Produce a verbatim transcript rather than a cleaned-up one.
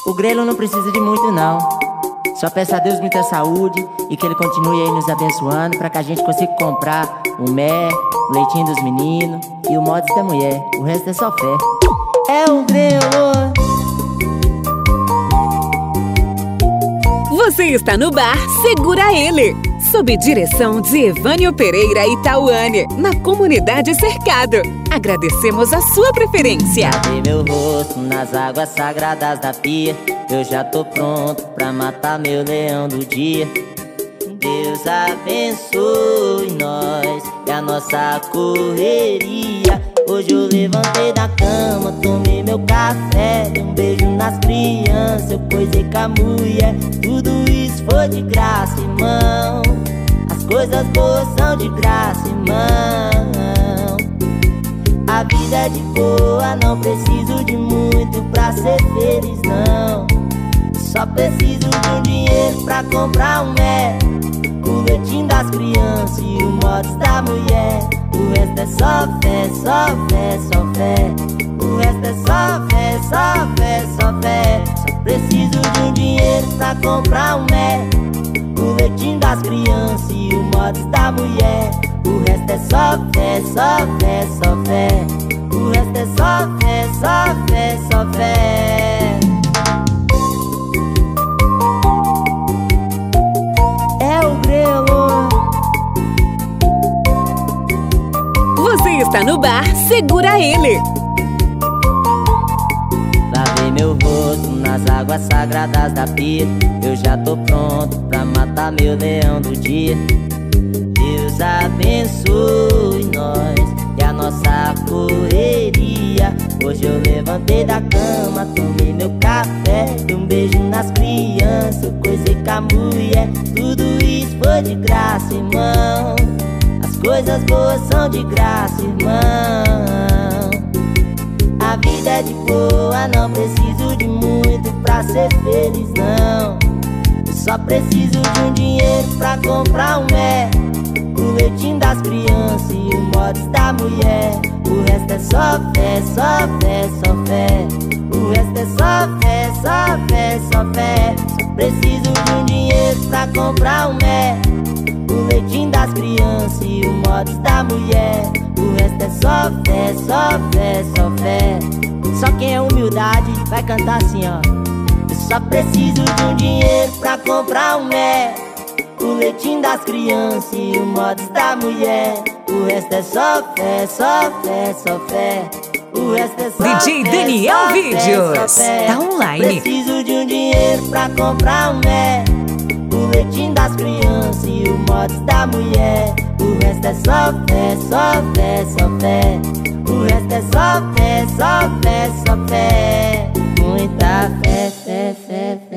O grelo não precisa de muito não. Só peço a Deus muita saúde e que Ele continue aí nos abençoando, pra que a gente consiga comprar o mé, o leitinho dos meninos e o mods da mulher. O resto é só fé. É o grelo. Você está no bar Segura Ele, sob direção de Evânio Pereira e Tauane, na comunidade Cercado. Agradecemos a sua preferência. Lavei meu rosto nas águas sagradas da pia. Eu já tô pronto pra matar meu leão do dia. Deus abençoe nós e a nossa correria. Hoje eu levantei da cama, tomei meu café, dei um beijo nas crianças, eu coisei com a mulher. Tudo isso foi de graça, irmão. As coisas boas são de graça, irmão. A vida é de boa, não preciso de muito pra ser feliz, não. Só preciso de um dinheiro pra comprar um mé, o leitinho das crianças e o mods da mulher. O resto é só fé, só fé, só fé. O resto é só fé, só fé, só fé. Só preciso de um dinheiro pra comprar um mé, o leitinho das crianças e o mods da mulher. O resto é só fé, só fé, só fé. O resto é só fé, só fé, só fé. É o grelo. Você está no bar Segura Ele. Lavei meu rosto nas águas sagradas da pia. Eu já tô pronto pra matar meu leão do dia. Deus abençoe nós e a nossa correria. Hoje eu levantei da cama, tomei meu café, dei um beijo nas crianças, eu coisei com a mulher. Tudo isso foi de graça, irmão. As coisas boas são de graça, irmão. A vida é de boa, não preciso de muito pra ser feliz, não. Eu só preciso de um dinheiro pra comprar um mé, o leitinho das crianças e o mods da mulher. O resto é só fé, só fé, só fé. O resto é só fé, só fé, só fé. Só preciso de um dinheiro pra comprar um mé, o leitinho das crianças e o mods da mulher. O resto é só fé, só fé, só fé. Só quem é humildade vai cantar assim, ó. Eu só preciso de um dinheiro pra comprar um mé, o leitinho das crianças e o mods da mulher. O resto é só fé, só fé, só fé. O resto é só D J fé, Daniel só Vídeos, fé, tá online. Preciso de um dinheiro pra comprar um mé, o leitinho das crianças e o mods da mulher. O resto é só fé, só fé, só fé. O resto é só fé, só fé, só fé. Muita fé, fé, fé, fé.